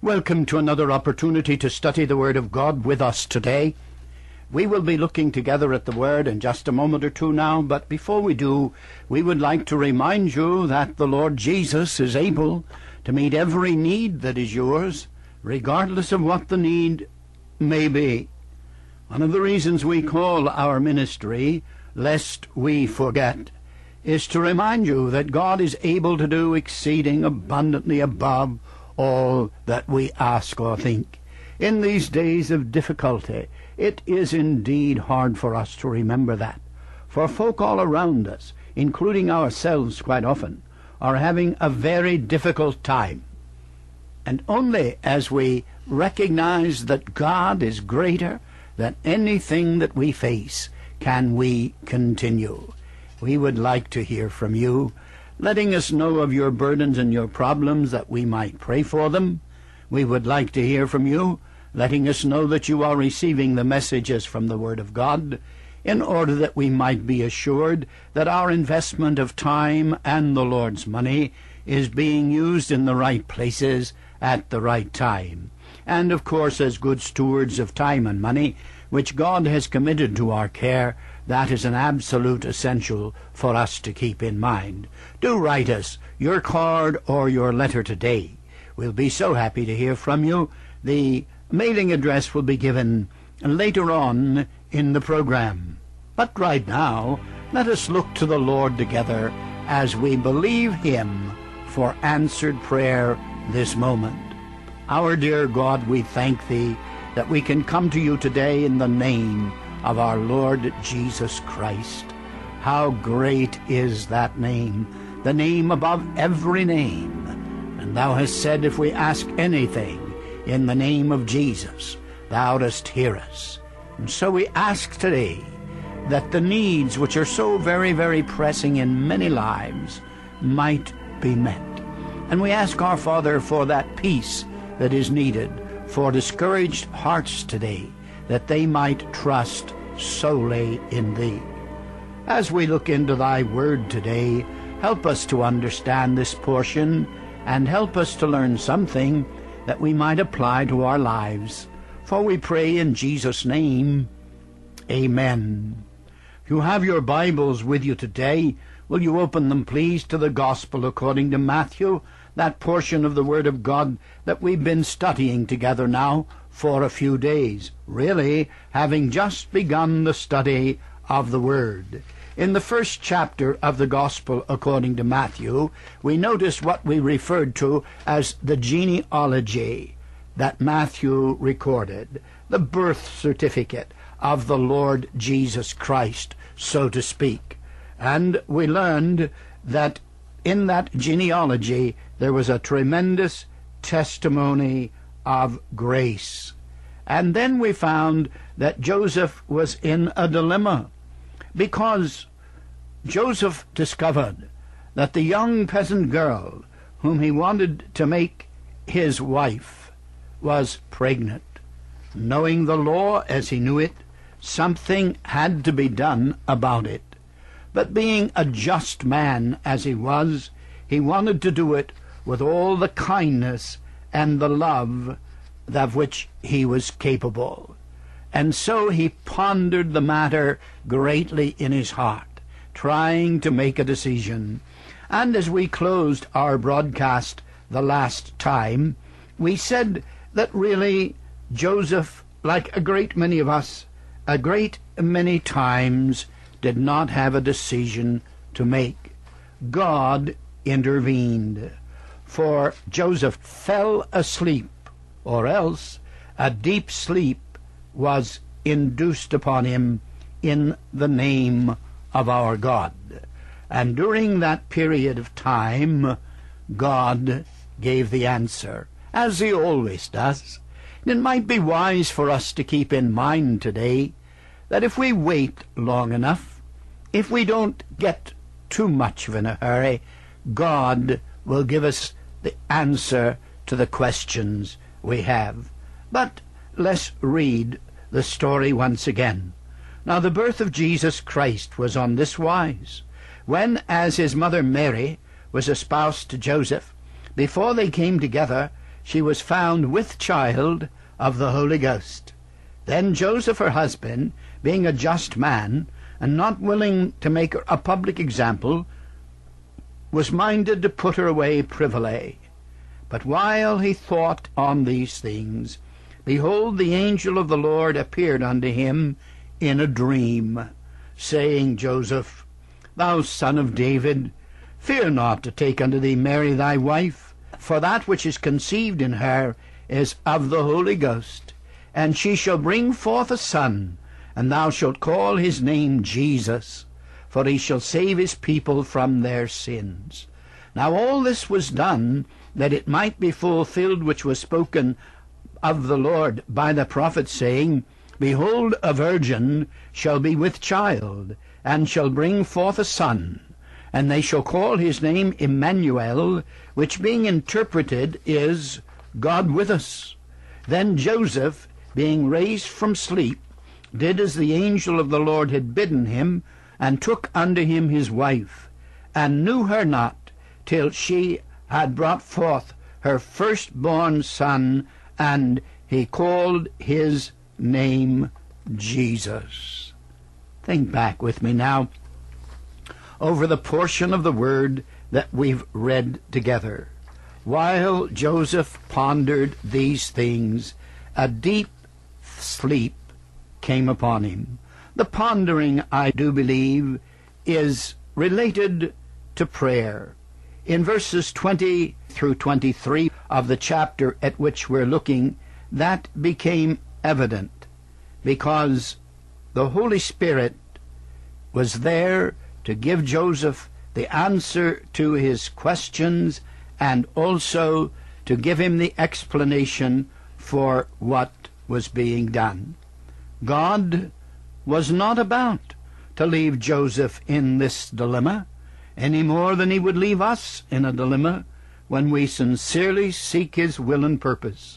Welcome to another opportunity to study the Word of God with us today. We will be looking together at the Word in just a moment or two now, but before we do, we would like to remind you that the Lord Jesus is able to meet every need that is yours, regardless of what the need may be. One of the reasons we call our ministry, Lest We Forget, is to remind you that God is able to do exceeding abundantly above all that we ask or think. In these days of difficulty, it is indeed hard for us to remember that. For folk all around us, including ourselves quite often, are having a very difficult time. And only as we recognize that God is greater than anything that we face can we continue. We would like to hear from you, letting us know of your burdens and your problems that we might pray for them. We would like to hear from you, letting us know that you are receiving the messages from the Word of God, in order that we might be assured that our investment of time and the Lord's money is being used in the right places at the right time. And of course, as good stewards of time and money, which God has committed to our care, that is an absolute essential for us to keep in mind. Do write us your card or your letter today. We'll be so happy to hear from you. The mailing address will be given later on in the program. But right now, let us look to the Lord together as we believe Him for answered prayer this moment. Our dear God, we thank Thee that we can come to you today in the name of our Lord Jesus Christ. How great is that name, the name above every name. And Thou hast said, if we ask anything in the name of Jesus, Thou dost hear us. And so we ask today that the needs which are so very, very pressing in many lives might be met. And we ask our Father for that peace that is needed for discouraged hearts today, that they might trust solely in Thee. As we look into Thy Word today, help us to understand this portion and help us to learn something that we might apply to our lives. For we pray in Jesus' name, Amen. If you have your Bibles with you today, will you open them please to the Gospel according to Matthew, that portion of the Word of God that we've been studying together now for a few days, really having just begun the study of the Word. In the first chapter of the Gospel according to Matthew, we notice what we referred to as the genealogy that Matthew recorded, the birth certificate of the Lord Jesus Christ, so to speak. And we learned that in that genealogy there was a tremendous testimony of grace. And then we found that Joseph was in a dilemma, because Joseph discovered that the young peasant girl whom he wanted to make his wife was pregnant. Knowing the law as he knew it, something had to be done about it. But being a just man as he was, he wanted to do it with all the kindness and the love of which he was capable. And so he pondered the matter greatly in his heart, trying to make a decision. And as we closed our broadcast the last time, we said that really Joseph, like a great many of us, a great many times did not have a decision to make. God intervened, for Joseph fell asleep, or else a deep sleep was induced upon him in the name of our God. And during that period of time, God gave the answer, as He always does. And it might be wise for us to keep in mind today that if we wait long enough, if we don't get too much of in a hurry, God will give us the answer to the questions we have. But let's read the story once again. Now the birth of Jesus Christ was on this wise. When, as his mother Mary was espoused to Joseph, before they came together, she was found with child of the Holy Ghost. Then Joseph, her husband, being a just man, and not willing to make her a public example, was minded to put her away privily. But while he thought on these things, behold, the angel of the Lord appeared unto him in a dream, saying, Joseph, thou son of David, fear not to take unto thee Mary thy wife, for that which is conceived in her is of the Holy Ghost, and she shall bring forth a son, and thou shalt call his name Jesus, for he shall save his people from their sins. Now all this was done, that it might be fulfilled which was spoken of the Lord by the prophet, saying, Behold, a virgin shall be with child, and shall bring forth a son, and they shall call his name Emmanuel, which being interpreted is, God with us. Then Joseph, being raised from sleep, did as the angel of the Lord had bidden him, and took unto him his wife, and knew her not till she had brought forth her firstborn son, and he called his name Jesus. Think back with me now over the portion of the word that we've read together. While Joseph pondered these things, a deep sleep came upon him. The pondering, I do believe, is related to prayer. In verses 20 through 23 of the chapter at which we're looking, that became evident, because the Holy Spirit was there to give Joseph the answer to his questions, and also to give him the explanation for what was being done. God was not about to leave Joseph in this dilemma, any more than he would leave us in a dilemma when we sincerely seek his will and purpose.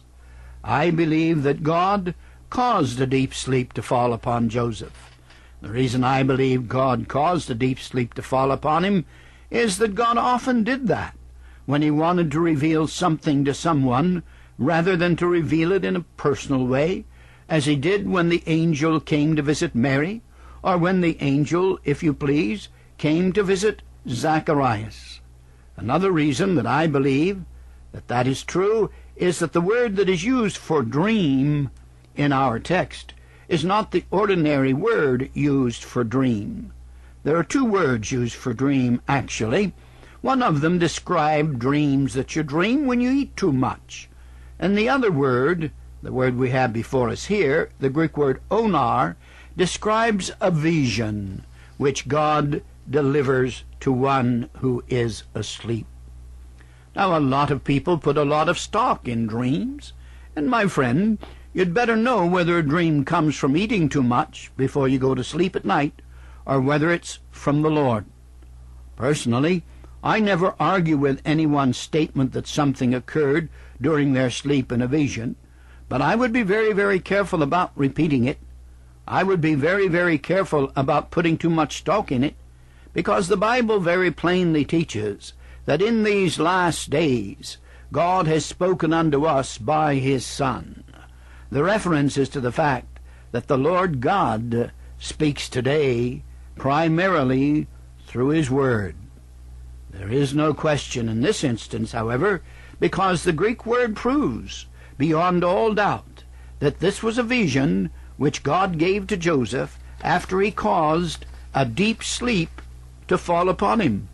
I believe that God caused a deep sleep to fall upon Joseph. The reason I believe God caused a deep sleep to fall upon him is that God often did that when he wanted to reveal something to someone, rather than to reveal it in a personal way, as he did when the angel came to visit Mary, or when the angel, if you please, came to visit Zacharias. Another reason that I believe that that is true is that the word that is used for dream in our text is not the ordinary word used for dream. There are two words used for dream, actually. One of them describes dreams that you dream when you eat too much. And the other word, the word we have before us here, the Greek word onar, describes a vision which God delivers to one who is asleep. Now, a lot of people put a lot of stock in dreams, and my friend, you'd better know whether a dream comes from eating too much before you go to sleep at night, or whether it's from the Lord. Personally, I never argue with anyone's statement that something occurred during their sleep in a vision, but I would be very, very careful about repeating it. I would be very, very careful about putting too much stock in it, because the Bible very plainly teaches that in these last days God has spoken unto us by his Son. The reference is to the fact that the Lord God speaks today primarily through his Word. There is no question in this instance, however, because the Greek word proves beyond all doubt that this was a vision which God gave to Joseph after he caused a deep sleep to fall upon him.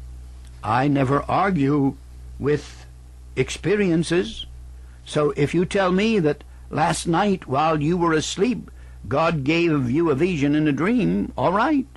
I never argue with experiences, so if you tell me that last night while you were asleep God gave you a vision in a dream, all right.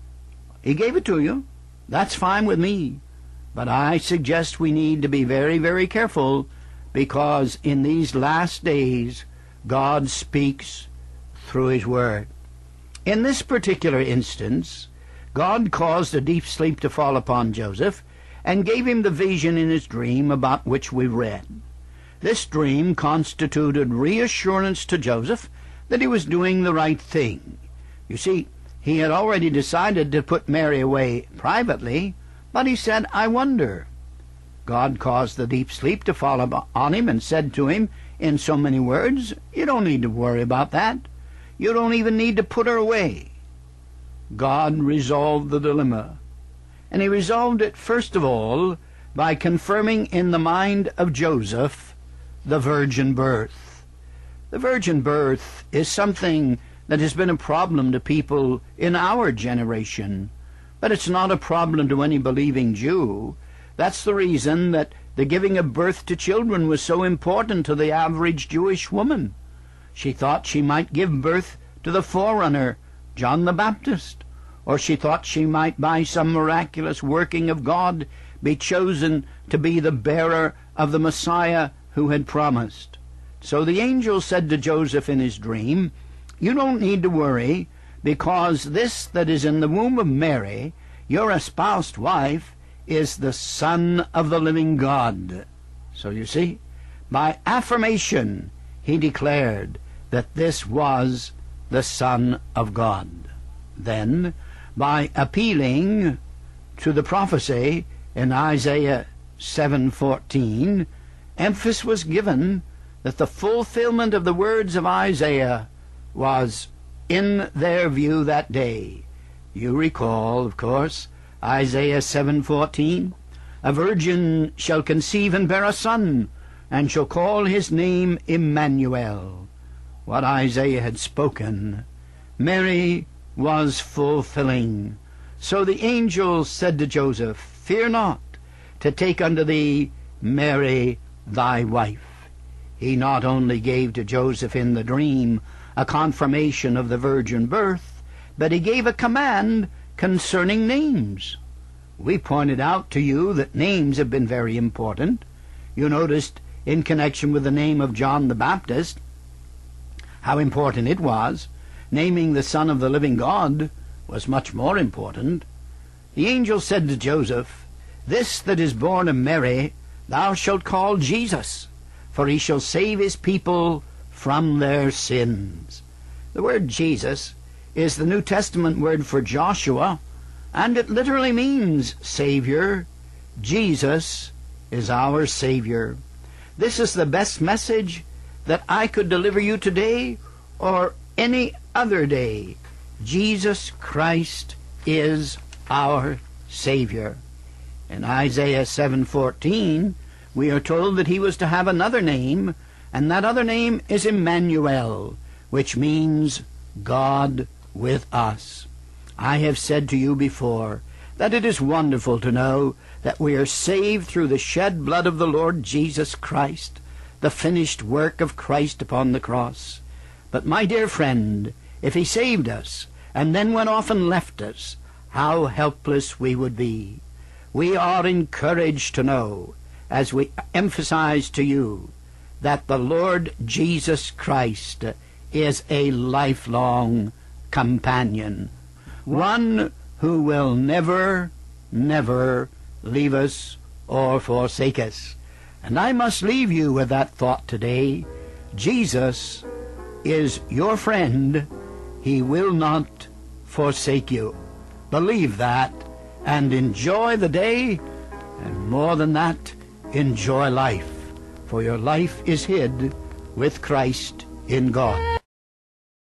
He gave it to you. That's fine with me. But I suggest we need to be very, very careful, because in these last days God speaks through his Word. In this particular instance, God caused a deep sleep to fall upon Joseph and gave him the vision in his dream about which we read. This dream constituted reassurance to Joseph that he was doing the right thing. You see, he had already decided to put Mary away privately, but he said, I wonder. God caused the deep sleep to fall on him and said to him in so many words, you don't need to worry about that. You don't even need to put her away. God resolved the dilemma. And he resolved it, first of all, by confirming in the mind of Joseph the virgin birth. The virgin birth is something that has been a problem to people in our generation, but it's not a problem to any believing Jew. That's the reason that the giving of birth to children was so important to the average Jewish woman. She thought she might give birth to the forerunner, John the Baptist, or she thought she might, by some miraculous working of God, be chosen to be the bearer of the Messiah who had promised. So the angel said to Joseph in his dream, you don't need to worry, because this that is in the womb of Mary, your espoused wife, is the Son of the living God. So you see, by affirmation he declared that this was the Son of God. Then, by appealing to the prophecy in Isaiah 7:14, emphasis was given that the fulfillment of the words of Isaiah was in their view that day. You recall, of course, Isaiah 7:14, a virgin shall conceive and bear a son, and shall call his name Emmanuel. What Isaiah had spoken, Mary was fulfilling. So the angel said to Joseph, fear not to take unto thee Mary thy wife. He not only gave to Joseph in the dream a confirmation of the virgin birth, but he gave a command concerning names. We pointed out to you that names have been very important. You noticed in connection with the name of John the Baptist how important it was. Naming the Son of the living God was much more important. The angel said to Joseph, this that is born of Mary thou shalt call Jesus, for he shall save his people from their sins. The word Jesus is the New Testament word for Joshua, and it literally means Savior. Jesus is our Savior. This is the best message that I could deliver you today or any other day. Jesus Christ is our Savior. In Isaiah 7:14, we are told that he was to have another name, and that other name is Emmanuel, which means God with us. I have said to you before that it is wonderful to know that we are saved through the shed blood of the Lord Jesus Christ, the finished work of Christ upon the cross. But my dear friend, if he saved us and then went off and left us, how helpless we would be. We are encouraged to know, as we emphasize to you, that the Lord Jesus Christ is a lifelong companion, one who will never, never leave us or forsake us. And I must leave you with that thought today. Jesus is your friend. He will not forsake you. Believe that and enjoy the day, and more than that, enjoy life, for your life is hid with Christ in God.